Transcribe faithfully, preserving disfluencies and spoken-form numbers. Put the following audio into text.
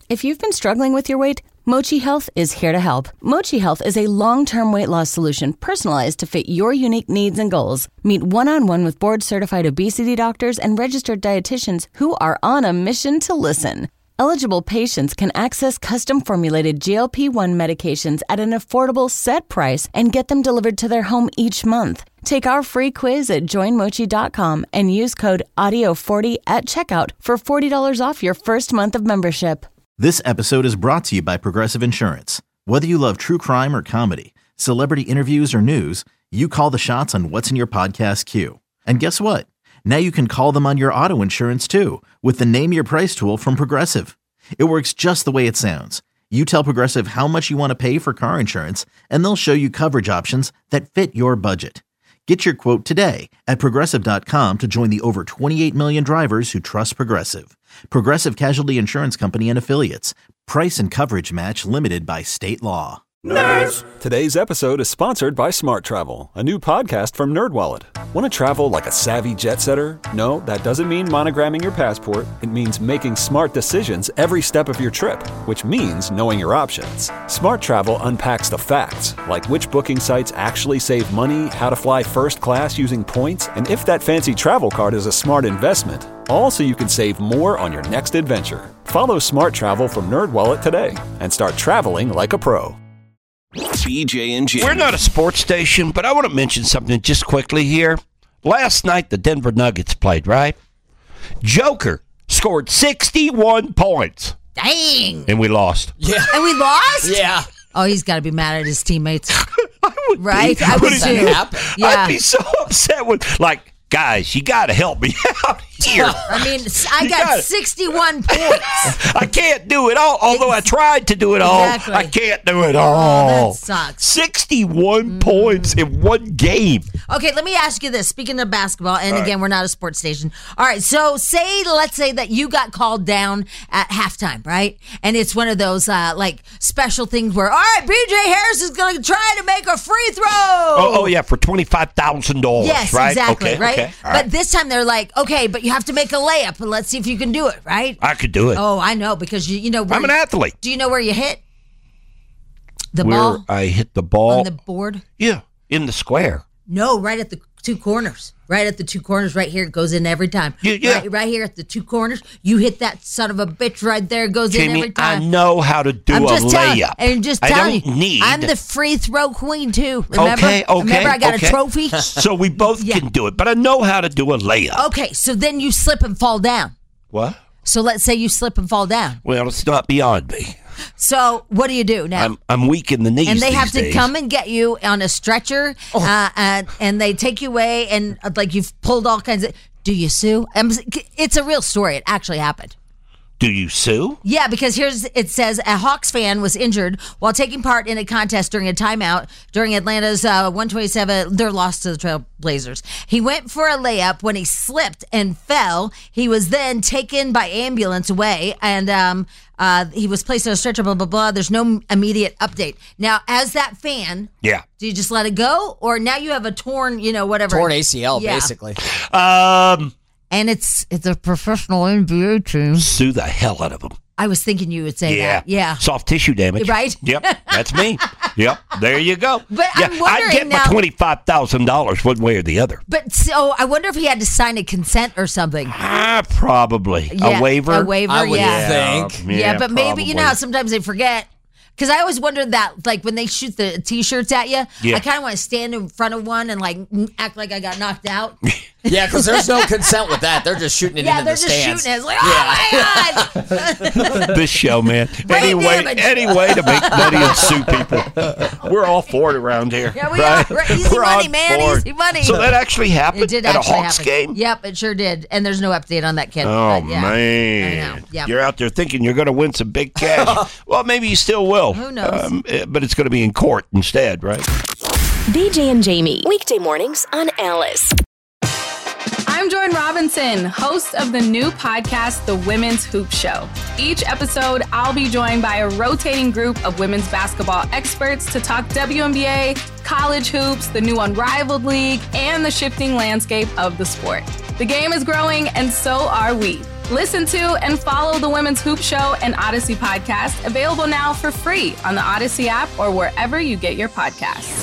If you've been struggling with your weight, Mochi Health is here to help. Mochi Health is a long-term weight loss solution personalized to fit your unique needs and goals. Meet one-on-one with board-certified obesity doctors and registered dietitians who are on a mission to listen. Eligible patients can access custom-formulated G L P one medications at an affordable set price and get them delivered to their home each month. Take our free quiz at join mochi dot com and use code audio forty at checkout for forty dollars off your first month of membership. This episode is brought to you by Progressive Insurance. Whether you love true crime or comedy, celebrity interviews or news, you call the shots on what's in your podcast queue. And guess what? Now you can call them on your auto insurance too with the Name Your Price tool from Progressive. It works just the way it sounds. You tell Progressive how much you want to pay for car insurance, and they'll show you coverage options that fit your budget. Get your quote today at Progressive dot com to join the over twenty-eight million drivers who trust Progressive. Progressive Casualty Insurance Company and Affiliates. Price and coverage match limited by state law. Nerds! Today's episode is sponsored by Smart Travel, a new podcast from NerdWallet. Want to travel like a savvy jet setter? No, that doesn't mean monogramming your passport. It means making smart decisions every step of your trip, which means knowing your options. Smart Travel unpacks the facts, like which booking sites actually save money, how to fly first class using points, and if that fancy travel card is a smart investment. All so you can save more on your next adventure. Follow Smart Travel from NerdWallet today and start traveling like a pro. B J and Jamie. We're not a sports station, but I want to mention something just quickly here. Last night, the Denver Nuggets played, right? Joker scored sixty-one points. Dang. And we lost. Yeah. And we lost? Yeah. Oh, he's got to be mad at his teammates. I would right? Be, I would would too. Yeah. I'd be so upset with, like, guys, you got to help me out here. I mean, I got sixty-one points. I can't do it all, although I tried to do it exactly. all. I can't do it all. Oh, that sucks. sixty-one mm. points in one game. Okay, let me ask you this. Speaking of basketball, and all again, right. we're not a sports station. All right, so say, let's say that you got called down at halftime, right? And it's one of those, uh, like, special things where, all right, B J Harris is going to try to make a free throw. Oh, oh yeah, for twenty-five thousand dollars, yes, right? exactly, okay, right? Okay, but right. this time they're like, okay, but you have to make a layup, and let's see if you can do it, right? I could do it. Oh, I know, because you, you know. I'm an you, athlete. Do you know where you hit? The where ball? I hit the ball. On the board? Yeah, in the square. No, right at the two corners. Right at the two corners, right here. It goes in every time. Yeah, yeah. Right, right here at the two corners. You hit that son of a bitch right there. It goes Jamie, in every time. I know how to do I'm a just layup. Telling, and just I telling don't you, need. I'm the free throw queen too. Remember? Okay, okay. Remember, I got okay. a trophy. So we both yeah. can do it, but I know how to do a layup. Okay, so then you slip and fall down. What? So let's say you slip and fall down. Well, it's not beyond me. So what do you do now? I'm I'm weak in the knees. And they these have to days. come and get you on a stretcher, oh. uh, and and they take you away, and uh, like you've pulled all kinds of. Do you sue? Um, it's a real story. It actually happened. Do you sue? Yeah, because here's it says a Hawks fan was injured while taking part in a contest during a timeout during Atlanta's uh, one twenty-seven. Their loss to the Trail Blazers. He went for a layup when he slipped and fell. He was then taken by ambulance away, and um, uh, he was placed on a stretcher. Blah blah blah. There's no immediate update. Now, as that fan, yeah, do you just let it go, or now you have a torn, you know, whatever, torn A C L, yeah. basically. Um. And it's it's a professional N B A team. Sue the hell out of them. I was thinking you would say yeah. that. Yeah. Soft tissue damage. Right? Yep. That's me. Yep. There you go. But yeah, I'm wondering I'd get now, my twenty-five thousand dollars one way or the other. But so I wonder if he had to sign a consent or something. Ah, probably. Yeah, a waiver? A waiver, I would yeah. think. Yeah, Yeah, but probably. maybe, you know how sometimes they forget. Because I always wondered that, like, when they shoot the T-shirts at you, yeah. I kind of want to stand in front of one and, like, act like I got knocked out. Yeah, because there's no consent with that. They're just shooting it yeah, into they're the just stands. shooting it. It's like, oh, my God. This show, man. Brain Any way, damage. any way to make money and sue people. We're all for it around here. Yeah, we right? are. Right. Easy We're money, on man. board. Easy money. So that actually happened It did at actually a Hawks happen. game? Yep, it sure did. And there's no update on that kid. Oh, but, yeah. man. I know. Yep. You're out there thinking you're going to win some big cash. Well, maybe you still will. Who knows? Um, but it's going to be in court instead, right? B J and Jamie, weekday mornings on Alice. I'm Jordan Robinson, host of the new podcast, The Women's Hoop Show. Each episode, I'll be joined by a rotating group of women's basketball experts to talk W N B A, college hoops, the new Unrivaled League, and the shifting landscape of the sport. The game is growing, and so are we. Listen to and follow the Women's Hoop Show and Odyssey podcast, available now for free on the Odyssey app or wherever you get your podcasts.